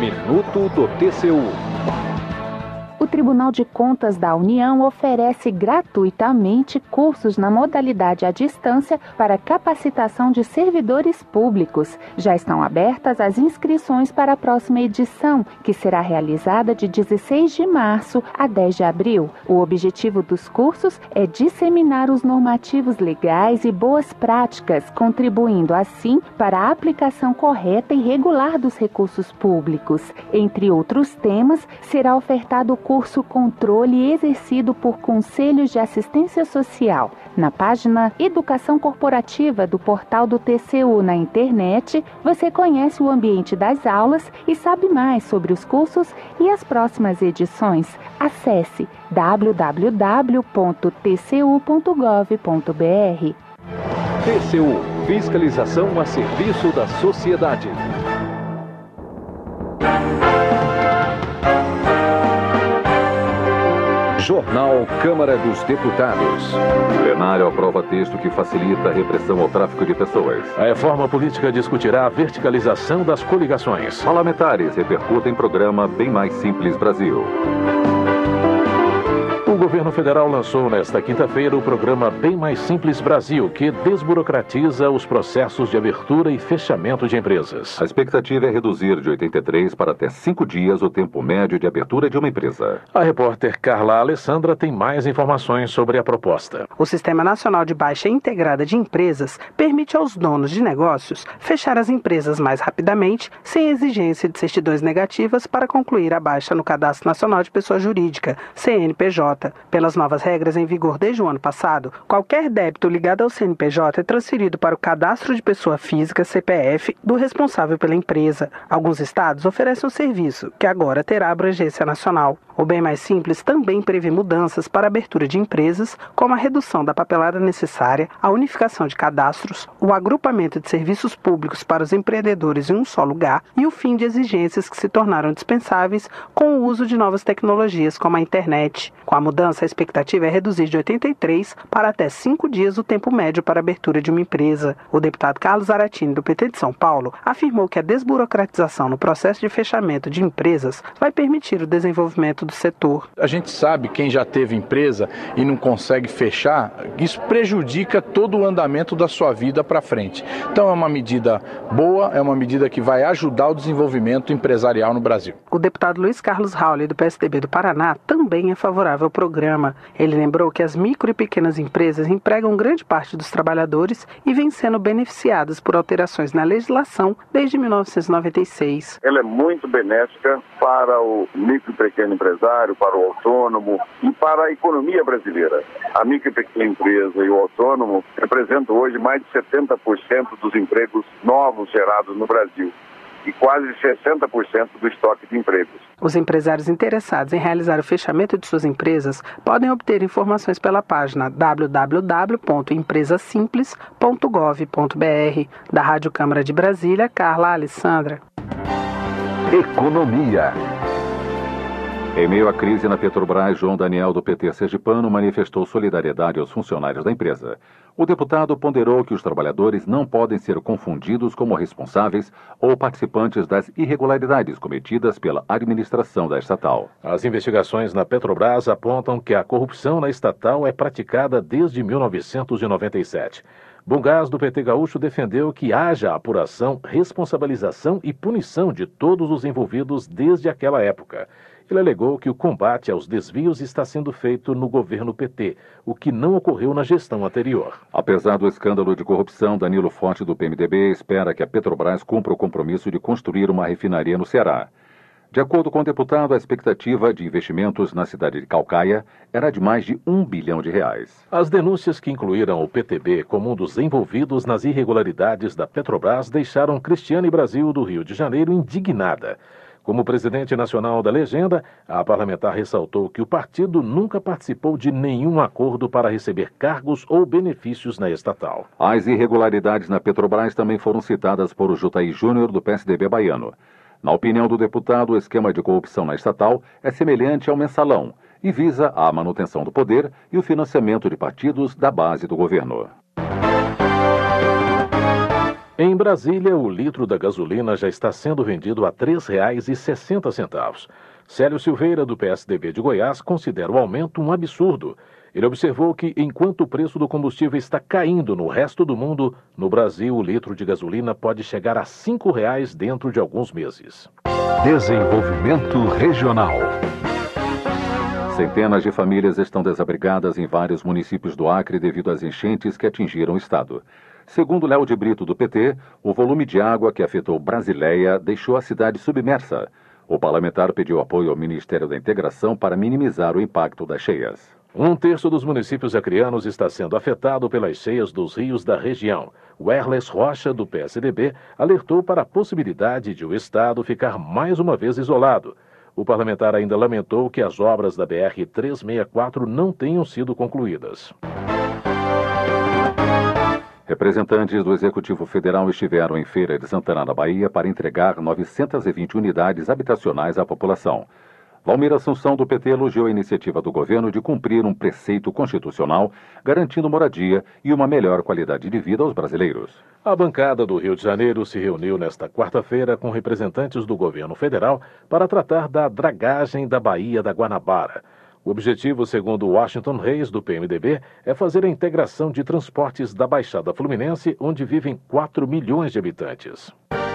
Minuto do TCU. O Tribunal de Contas da União oferece gratuitamente cursos na modalidade à distância para capacitação de servidores públicos. Já estão abertas as inscrições para a próxima edição, que será realizada de 16 de março a 10 de abril. O objetivo dos cursos é disseminar os normativos legais e boas práticas, contribuindo assim para a aplicação correta e regular dos recursos públicos. Entre outros temas, será ofertado o curso Controle exercido por Conselhos de Assistência Social. Na página Educação Corporativa do portal do TCU na internet, você conhece o ambiente das aulas e sabe mais sobre os cursos e as próximas edições. Acesse www.tcu.gov.br. TCU – Fiscalização a serviço da sociedade. Jornal Câmara dos Deputados. O plenário aprova texto que facilita a repressão ao tráfico de pessoas. A reforma política discutirá a verticalização das coligações. Parlamentares repercutem programa Bem Mais Simples Brasil. O governo federal lançou nesta quinta-feira o programa Bem Mais Simples Brasil, que desburocratiza os processos de abertura e fechamento de empresas. A expectativa é reduzir de 83 para até 5 dias o tempo médio de abertura de uma empresa. A repórter Carla Alessandra tem mais informações sobre a proposta. O Sistema Nacional de Baixa Integrada de Empresas permite aos donos de negócios fechar as empresas mais rapidamente, sem exigência de certidões negativas para concluir a baixa no Cadastro Nacional de Pessoa Jurídica, CNPJ. Pelas novas regras em vigor desde o ano passado, qualquer débito ligado ao CNPJ é transferido para o Cadastro de Pessoa Física, CPF, do responsável pela empresa. Alguns estados oferecem o serviço, que agora terá abrangência nacional. O Bem Mais Simples também prevê mudanças para a abertura de empresas, como a redução da papelada necessária, a unificação de cadastros, o agrupamento de serviços públicos para os empreendedores em um só lugar e o fim de exigências que se tornaram dispensáveis com o uso de novas tecnologias como a internet. Com a mudança, a expectativa é reduzir de 83 para até 5 dias o tempo médio para a abertura de uma empresa. O deputado Carlos Zaratini, do PT de São Paulo, afirmou que a desburocratização no processo de fechamento de empresas vai permitir o desenvolvimento do setor. A gente sabe, quem já teve empresa e não consegue fechar, isso prejudica todo o andamento da sua vida para frente. Então é uma medida boa, é uma medida que vai ajudar o desenvolvimento empresarial no Brasil. O deputado Luiz Carlos Rauli, do PSDB do Paraná, também é favorável ao programa. Ele lembrou que as micro e pequenas empresas empregam grande parte dos trabalhadores e vêm sendo beneficiadas por alterações na legislação desde 1996. Ela é muito benéfica para o micro e pequeno empresário, para o autônomo e para a economia brasileira. A micro e pequena empresa e o autônomo representam hoje mais de 70% dos empregos novos gerados no Brasil e quase 60% do estoque de empregos. Os empresários interessados em realizar o fechamento de suas empresas podem obter informações pela página www.empresasimples.gov.br. Da Rádio Câmara de Brasília, Carla Alessandra. Economia. Em meio à crise na Petrobras, João Daniel, do PT sergipano, manifestou solidariedade aos funcionários da empresa. O deputado ponderou que os trabalhadores não podem ser confundidos como responsáveis ou participantes das irregularidades cometidas pela administração da estatal. As investigações na Petrobras apontam que a corrupção na estatal é praticada desde 1997. Bongás, do PT gaúcho, defendeu que haja apuração, responsabilização e punição de todos os envolvidos desde aquela época. Ele alegou que o combate aos desvios está sendo feito no governo PT, o que não ocorreu na gestão anterior. Apesar do escândalo de corrupção, Danilo Forte, do PMDB, espera que a Petrobras cumpra o compromisso de construir uma refinaria no Ceará. De acordo com o deputado, a expectativa de investimentos na cidade de Caucaia era de mais de R$1 bilhão. As denúncias que incluíram o PTB como um dos envolvidos nas irregularidades da Petrobras deixaram Cristiane Brasil, do Rio de Janeiro, indignada. Como presidente nacional da legenda, a parlamentar ressaltou que o partido nunca participou de nenhum acordo para receber cargos ou benefícios na estatal. As irregularidades na Petrobras também foram citadas por o Jutaí Júnior, do PSDB baiano. Na opinião do deputado, o esquema de corrupção na estatal é semelhante ao mensalão e visa a manutenção do poder e o financiamento de partidos da base do governo. Em Brasília, o litro da gasolina já está sendo vendido a R$ 3,60. Célio Silveira, do PSDB de Goiás, considera o aumento um absurdo. Ele observou que, enquanto o preço do combustível está caindo no resto do mundo, no Brasil o litro de gasolina pode chegar a R$ 5,00 dentro de alguns meses. Desenvolvimento regional. Centenas de famílias estão desabrigadas em vários municípios do Acre devido às enchentes que atingiram o estado. Segundo Léo de Brito, do PT, o volume de água que afetou Brasileia deixou a cidade submersa. O parlamentar pediu apoio ao Ministério da Integração para minimizar o impacto das cheias. Um terço dos municípios acreanos está sendo afetado pelas cheias dos rios da região. Werles Rocha, do PSDB, alertou para a possibilidade de o estado ficar mais uma vez isolado. O parlamentar ainda lamentou que as obras da BR-364 não tenham sido concluídas. Representantes do Executivo Federal estiveram em Feira de Santana, na Bahia, para entregar 920 unidades habitacionais à população. Valmir Assunção, do PT, elogiou a iniciativa do governo de cumprir um preceito constitucional, garantindo moradia e uma melhor qualidade de vida aos brasileiros. A bancada do Rio de Janeiro se reuniu nesta quarta-feira com representantes do governo federal para tratar da dragagem da Baía da Guanabara. O objetivo, segundo Washington Reis, do PMDB, é fazer a integração de transportes da Baixada Fluminense, onde vivem 4 milhões de habitantes.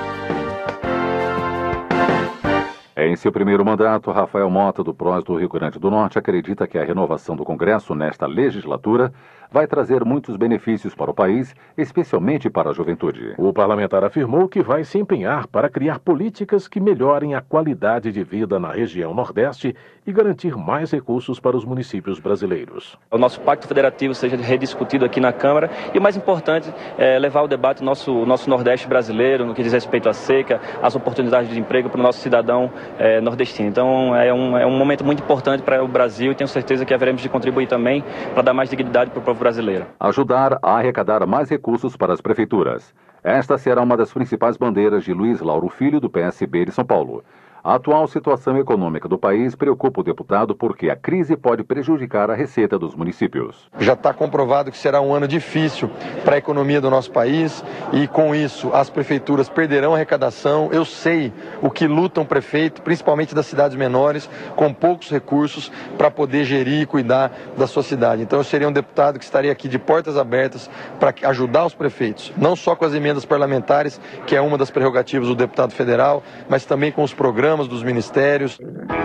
Em seu primeiro mandato, Rafael Mota, do PROS do Rio Grande do Norte, acredita que a renovação do Congresso nesta legislatura vai trazer muitos benefícios para o país, especialmente para a juventude. O parlamentar afirmou que vai se empenhar para criar políticas que melhorem a qualidade de vida na região Nordeste e garantir mais recursos para os municípios brasileiros. O nosso pacto federativo seja rediscutido aqui na Câmara e o mais importante é levar o debate nosso Nordeste brasileiro, no que diz respeito à seca, às oportunidades de emprego para o nosso cidadão nordestino. Então é um momento muito importante para o Brasil e tenho certeza que haveremos de contribuir também para dar mais dignidade para o povo brasileiro. Ajudar a arrecadar mais recursos para as prefeituras. Esta será uma das principais bandeiras de Luiz Lauro Filho, do PSB de São Paulo. A atual situação econômica do país preocupa o deputado porque a crise pode prejudicar a receita dos municípios. Já está comprovado que será um ano difícil para a economia do nosso país e, com isso, as prefeituras perderão arrecadação. Eu sei o que lutam prefeitos, principalmente das cidades menores, com poucos recursos para poder gerir e cuidar da sua cidade. Então, eu seria um deputado que estaria aqui de portas abertas para ajudar os prefeitos, não só com as emendas parlamentares, que é uma das prerrogativas do deputado federal, mas também com os programas dos ministérios.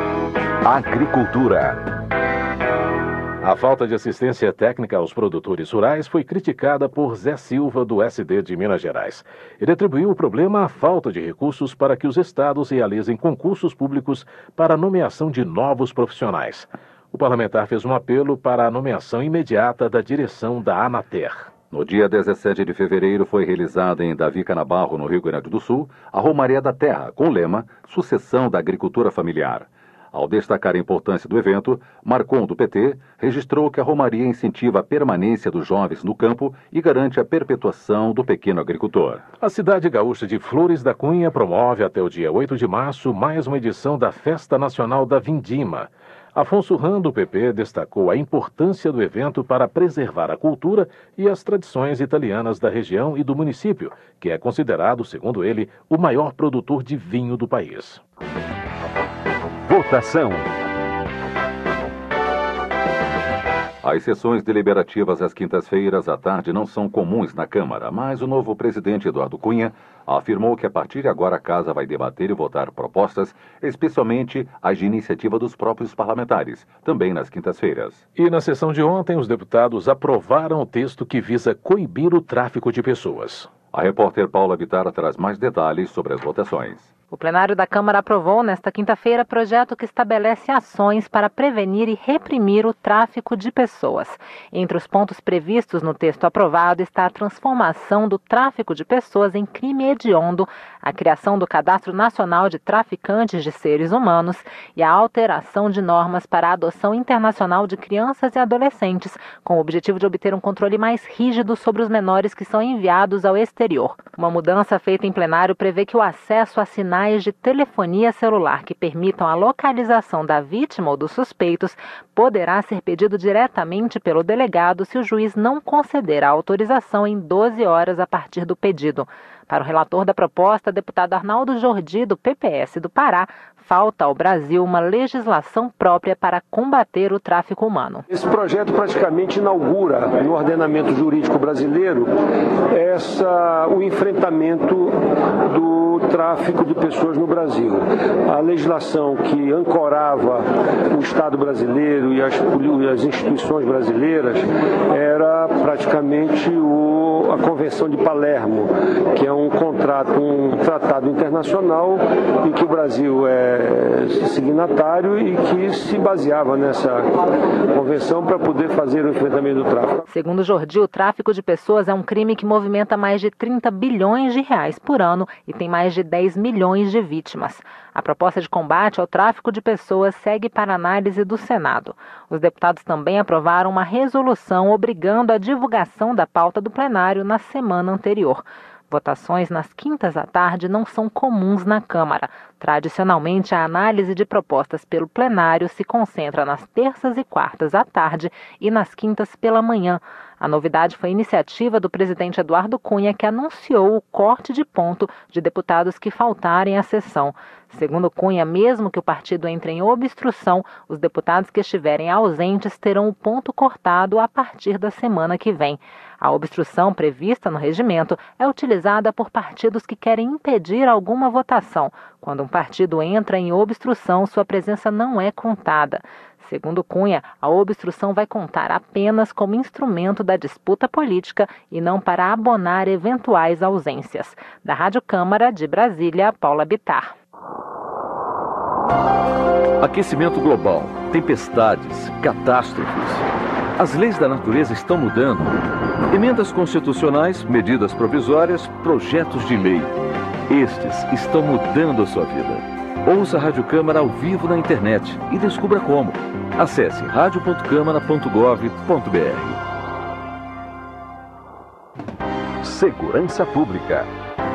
Agricultura. A falta de assistência técnica aos produtores rurais foi criticada por Zé Silva, do SD de Minas Gerais. Ele atribuiu o problema à falta de recursos para que os estados realizem concursos públicos para a nomeação de novos profissionais. O parlamentar fez um apelo para a nomeação imediata da direção da Anater. No dia 17 de fevereiro foi realizada em Davi Canabarro, no Rio Grande do Sul, a Romaria da Terra, com o lema Sucessão da Agricultura Familiar. Ao destacar a importância do evento, Marcon, do PT, registrou que a Romaria incentiva a permanência dos jovens no campo e garante a perpetuação do pequeno agricultor. A cidade gaúcha de Flores da Cunha promove até o dia 8 de março mais uma edição da Festa Nacional da Vindima. Afonso Ram, do PP, destacou a importância do evento para preservar a cultura e as tradições italianas da região e do município, que é considerado, segundo ele, o maior produtor de vinho do país. Votação. As sessões deliberativas às quintas-feiras à tarde não são comuns na Câmara, mas o novo presidente Eduardo Cunha afirmou que a partir de agora a Casa vai debater e votar propostas, especialmente as de iniciativa dos próprios parlamentares, também nas quintas-feiras. E na sessão de ontem, os deputados aprovaram o texto que visa coibir o tráfico de pessoas. A repórter Paula Vitara traz mais detalhes sobre as votações. O plenário da Câmara aprovou nesta quinta-feira projeto que estabelece ações para prevenir e reprimir o tráfico de pessoas. Entre os pontos previstos no texto aprovado está a transformação do tráfico de pessoas em crime hediondo, a criação do Cadastro Nacional de Traficantes de Seres Humanos e a alteração de normas para a adoção internacional de crianças e adolescentes, com o objetivo de obter um controle mais rígido sobre os menores que são enviados ao exterior. Uma mudança feita em plenário prevê que o acesso a sinais de telefonia celular que permitam a localização da vítima ou dos suspeitos poderá ser pedido diretamente pelo delegado se o juiz não conceder a autorização em 12 horas a partir do pedido. Para o relator da proposta, deputado Arnaldo Jordi, do PPS do Pará, falta ao Brasil uma legislação própria para combater o tráfico humano. Esse projeto praticamente inaugura no ordenamento jurídico brasileiro o enfrentamento do tráfico de pessoas no Brasil. A legislação que ancorava o Estado brasileiro e as instituições brasileiras era praticamente a Convenção de Palermo, que é um tratado internacional em que o Brasil é signatário e que se baseava nessa convenção para poder fazer o enfrentamento do tráfico. Segundo Jordi, o tráfico de pessoas é um crime que movimenta mais de 30 bilhões de reais por ano e tem mais de 10 milhões de vítimas. A proposta de combate ao tráfico de pessoas segue para análise do Senado. Os deputados também aprovaram uma resolução obrigando a divulgação da pauta do plenário na semana anterior. Votações nas quintas à tarde não são comuns na Câmara. Tradicionalmente, a análise de propostas pelo plenário se concentra nas terças e quartas à tarde e nas quintas pela manhã. A novidade foi a iniciativa do presidente Eduardo Cunha, que anunciou o corte de ponto de deputados que faltarem à sessão. Segundo Cunha, mesmo que o partido entre em obstrução, os deputados que estiverem ausentes terão o ponto cortado a partir da semana que vem. A obstrução prevista no regimento é utilizada por partidos que querem impedir alguma votação. Quando um partido entra em obstrução, sua presença não é contada. Segundo Cunha, a obstrução vai contar apenas como instrumento da disputa política e não para abonar eventuais ausências. Da Rádio Câmara de Brasília, Paula Bittar. Aquecimento global, tempestades, catástrofes. As leis da natureza estão mudando. Emendas constitucionais, medidas provisórias, projetos de lei. Estes estão mudando a sua vida. Ouça a Rádio Câmara ao vivo na internet e descubra como. Acesse radio.câmara.gov.br. Segurança Pública.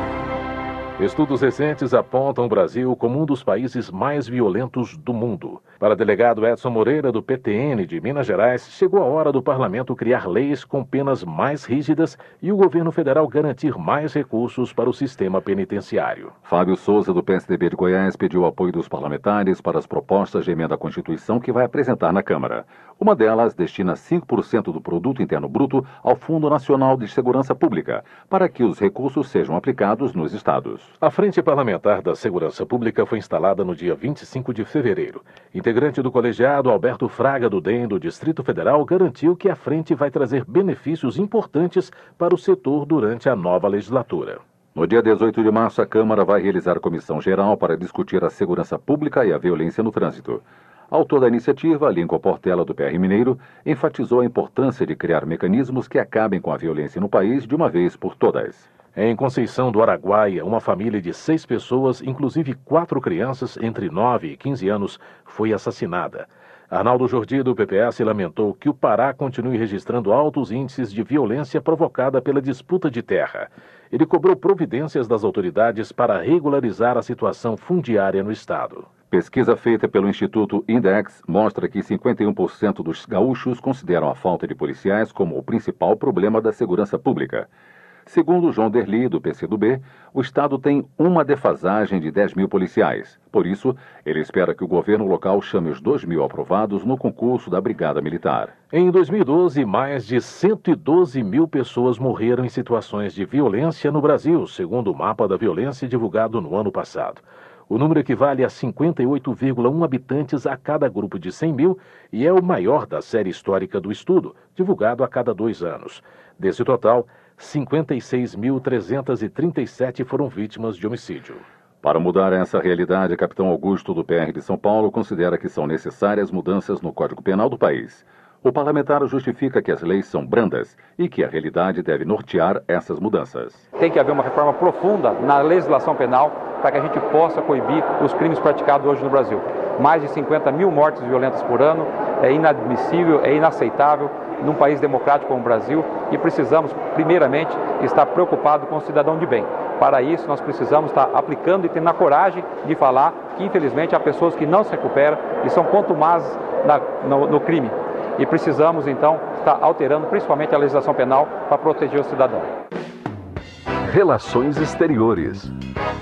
Estudos recentes apontam o Brasil como um dos países mais violentos do mundo. Para o delegado Edson Moreira, do PTN de Minas Gerais, chegou a hora do parlamento criar leis com penas mais rígidas e o governo federal garantir mais recursos para o sistema penitenciário. Fábio Souza, do PSDB de Goiás, pediu apoio dos parlamentares para as propostas de emenda à Constituição que vai apresentar na Câmara. Uma delas destina 5% do Produto Interno Bruto ao Fundo Nacional de Segurança Pública, para que os recursos sejam aplicados nos estados. A Frente Parlamentar da Segurança Pública foi instalada no dia 25 de fevereiro. Integrante do colegiado, Alberto Fraga, do DEM, do Distrito Federal, garantiu que a frente vai trazer benefícios importantes para o setor durante a nova legislatura. No dia 18 de março, a Câmara vai realizar a comissão geral para discutir a segurança pública e a violência no trânsito. Autor da iniciativa, Lincoln Portela, do PR Mineiro, enfatizou a importância de criar mecanismos que acabem com a violência no país de uma vez por todas. Em Conceição do Araguaia, uma família de 6 pessoas, inclusive 4 crianças entre 9 e 15 anos, foi assassinada. Arnaldo Jordi, do PPS, lamentou que o Pará continue registrando altos índices de violência provocada pela disputa de terra. Ele cobrou providências das autoridades para regularizar a situação fundiária no estado. Pesquisa feita pelo Instituto Index mostra que 51% dos gaúchos consideram a falta de policiais como o principal problema da segurança pública. Segundo João Derli, do PCdoB, o estado tem uma defasagem de 10 mil policiais. Por isso, ele espera que o governo local chame os 2 mil aprovados no concurso da Brigada Militar. Em 2012, mais de 112 mil pessoas morreram em situações de violência no Brasil, segundo o mapa da violência divulgado no ano passado. O número equivale a 58,1 habitantes a cada grupo de 100 mil e é o maior da série histórica do estudo, divulgado a cada 2 anos. Desse total, 56.337 foram vítimas de homicídio. Para mudar essa realidade, Capitão Augusto, do PR de São Paulo, considera que são necessárias mudanças no Código Penal do país. O parlamentar justifica que as leis são brandas e que a realidade deve nortear essas mudanças. Tem que haver uma reforma profunda na legislação penal para que a gente possa coibir os crimes praticados hoje no Brasil. Mais de 50 mil mortes violentas por ano é inadmissível, é inaceitável num país democrático como o Brasil e precisamos, primeiramente, estar preocupados com o cidadão de bem. Para isso, nós precisamos estar aplicando e tendo a coragem de falar que, infelizmente, há pessoas que não se recuperam e são contumazes no crime. E precisamos, então, estar alterando principalmente a legislação penal para proteger o cidadão. Relações Exteriores.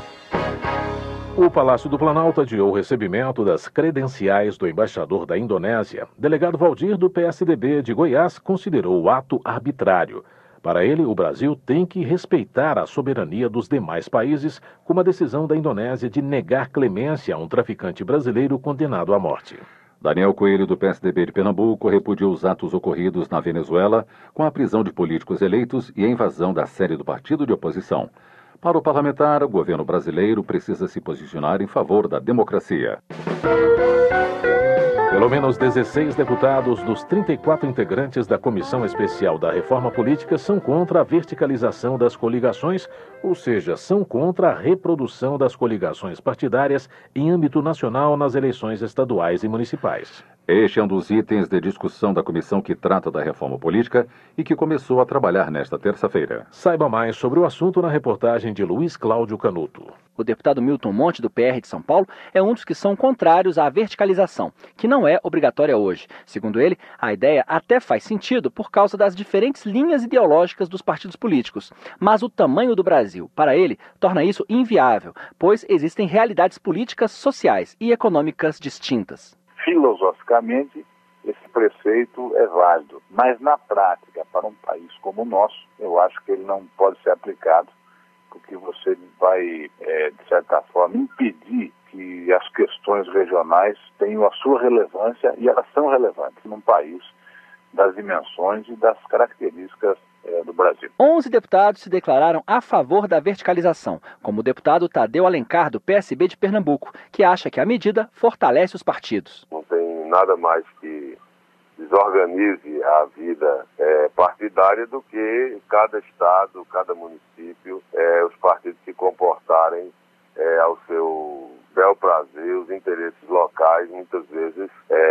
O Palácio do Planalto adiou o recebimento das credenciais do embaixador da Indonésia. Delegado Valdir, do PSDB de Goiás, considerou o ato arbitrário. Para ele, o Brasil tem que respeitar a soberania dos demais países, como a decisão da Indonésia de negar clemência a um traficante brasileiro condenado à morte. Daniel Coelho, do PSDB de Pernambuco, repudiou os atos ocorridos na Venezuela com a prisão de políticos eleitos e a invasão da sede do partido de oposição. Para o parlamentar, o governo brasileiro precisa se posicionar em favor da democracia. Pelo menos 16 deputados dos 34 integrantes da Comissão Especial da Reforma Política são contra a verticalização das coligações, ou seja, são contra a reprodução das coligações partidárias em âmbito nacional nas eleições estaduais e municipais. Este é um dos itens de discussão da comissão que trata da reforma política e que começou a trabalhar nesta terça-feira. Saiba mais sobre o assunto na reportagem de Luiz Cláudio Canuto. O deputado Milton Monte, do PR de São Paulo, é um dos que são contrários à verticalização, que não é obrigatória hoje. Segundo ele, a ideia até faz sentido por causa das diferentes linhas ideológicas dos partidos políticos. Mas o tamanho do Brasil, para ele, torna isso inviável, pois existem realidades políticas, sociais e econômicas distintas. Filosoficamente, esse preceito é válido, mas na prática, para um país como o nosso, eu acho que ele não pode ser aplicado, porque você vai, de certa forma, impedir que as questões regionais tenham a sua relevância, e elas são relevantes num país das dimensões e das características do Brasil. 11 deputados se declararam a favor da verticalização, como o deputado Tadeu Alencar, do PSB de Pernambuco, que acha que a medida fortalece os partidos. Não tem nada mais que desorganize a vida partidária do que cada estado, cada município, os partidos se comportarem ao seu bel prazer, os interesses locais, muitas vezes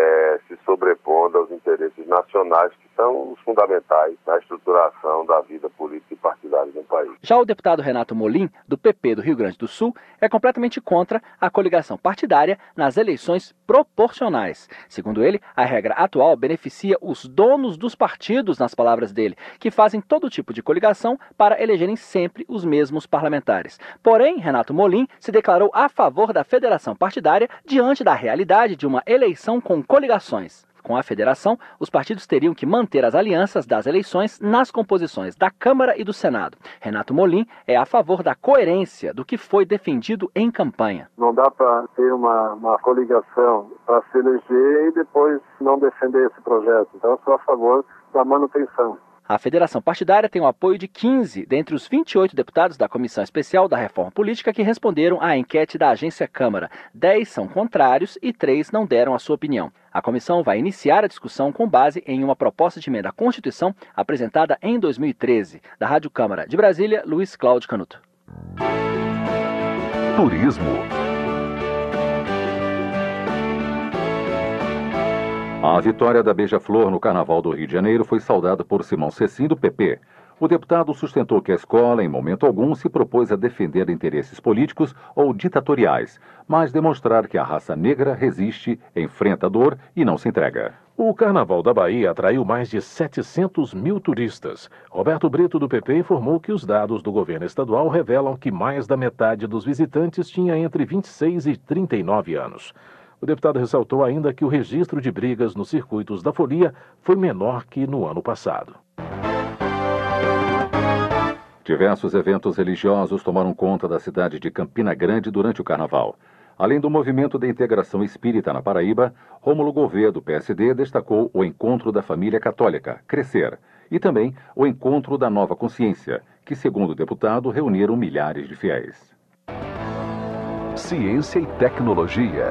se sobrepondo aos interesses nacionais, que são os fundamentais na estruturação da vida política e partidária de um país. Já o deputado Renato Molim, do PP do Rio Grande do Sul, é completamente contra a coligação partidária nas eleições proporcionais. Segundo ele, a regra atual beneficia os donos dos partidos, nas palavras dele, que fazem todo tipo de coligação para elegerem sempre os mesmos parlamentares. Porém, Renato Molim se declarou a favor da federação partidária diante da realidade de uma eleição com coligações. Com a federação, os partidos teriam que manter as alianças das eleições nas composições da Câmara e do Senado. Renato Molim é a favor da coerência do que foi defendido em campanha. Não dá para ter uma coligação para se eleger e depois não defender esse projeto. Então, eu sou a favor da manutenção. A federação partidária tem o apoio de 15 dentre os 28 deputados da Comissão Especial da Reforma Política que responderam à enquete da Agência Câmara. 10 são contrários e 3 não deram a sua opinião. A comissão vai iniciar a discussão com base em uma proposta de emenda à Constituição apresentada em 2013. Da Rádio Câmara de Brasília, Luiz Cláudio Canuto. Turismo. A vitória da Beija-Flor no Carnaval do Rio de Janeiro foi saudada por Simão Cecim, do PP. O deputado sustentou que a escola, em momento algum, se propôs a defender interesses políticos ou ditatoriais, mas demonstrar que a raça negra resiste, enfrenta a dor e não se entrega. O Carnaval da Bahia atraiu mais de 700 mil turistas. Roberto Brito, do PP, informou que os dados do governo estadual revelam que mais da metade dos visitantes tinha entre 26 e 39 anos. O deputado ressaltou ainda que o registro de brigas nos circuitos da folia foi menor que no ano passado. Diversos eventos religiosos tomaram conta da cidade de Campina Grande durante o Carnaval. Além do movimento de integração espírita na Paraíba, Rômulo Gouveia, do PSD, destacou o Encontro da Família Católica, Crescer, e também o Encontro da Nova Consciência, que, segundo o deputado, reuniram milhares de fiéis. Ciência e tecnologia.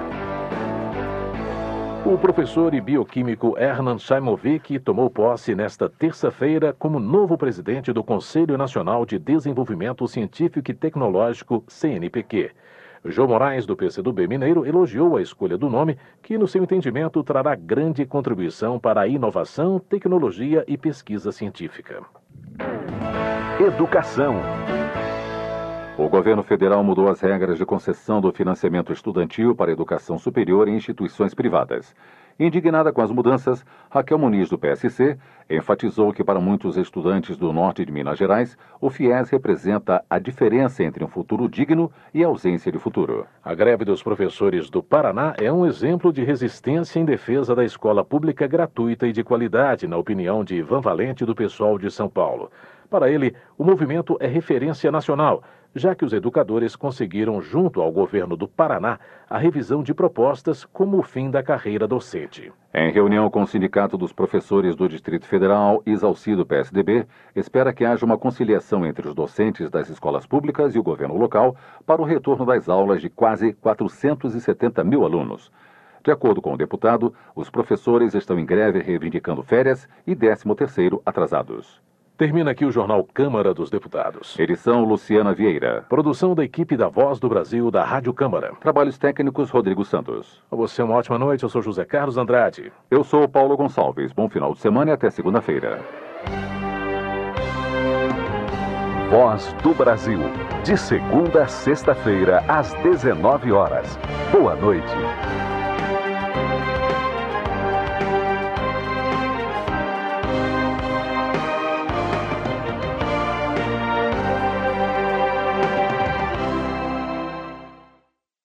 O professor e bioquímico Hernan Shaimovic tomou posse nesta terça-feira como novo presidente do Conselho Nacional de Desenvolvimento Científico e Tecnológico, CNPq. João Moraes, do PCdoB Mineiro, elogiou a escolha do nome, que, no seu entendimento, trará grande contribuição para a inovação, tecnologia e pesquisa científica. Educação. O governo federal mudou as regras de concessão do financiamento estudantil para a educação superior em instituições privadas. Indignada com as mudanças, Raquel Muniz, do PSC, enfatizou que para muitos estudantes do norte de Minas Gerais, o FIES representa a diferença entre um futuro digno e a ausência de futuro. A greve dos professores do Paraná é um exemplo de resistência em defesa da escola pública gratuita e de qualidade, na opinião de Ivan Valente, do PSOL de São Paulo. Para ele, o movimento é referência nacional, já que os educadores conseguiram, junto ao governo do Paraná, a revisão de propostas como o fim da carreira docente. Em reunião com o Sindicato dos Professores do Distrito Federal, Isalci, do PSDB, espera que haja uma conciliação entre os docentes das escolas públicas e o governo local para o retorno das aulas de quase 470 mil alunos. De acordo com o deputado, os professores estão em greve reivindicando férias e 13º atrasados. Termina aqui o Jornal Câmara dos Deputados. Edição Luciana Vieira. Produção da equipe da Voz do Brasil da Rádio Câmara. Trabalhos técnicos Rodrigo Santos. A você uma ótima noite, eu sou José Carlos Andrade. Eu sou Paulo Gonçalves. Bom final de semana e até segunda-feira. Voz do Brasil. De segunda a sexta-feira, às 19 horas. Boa noite.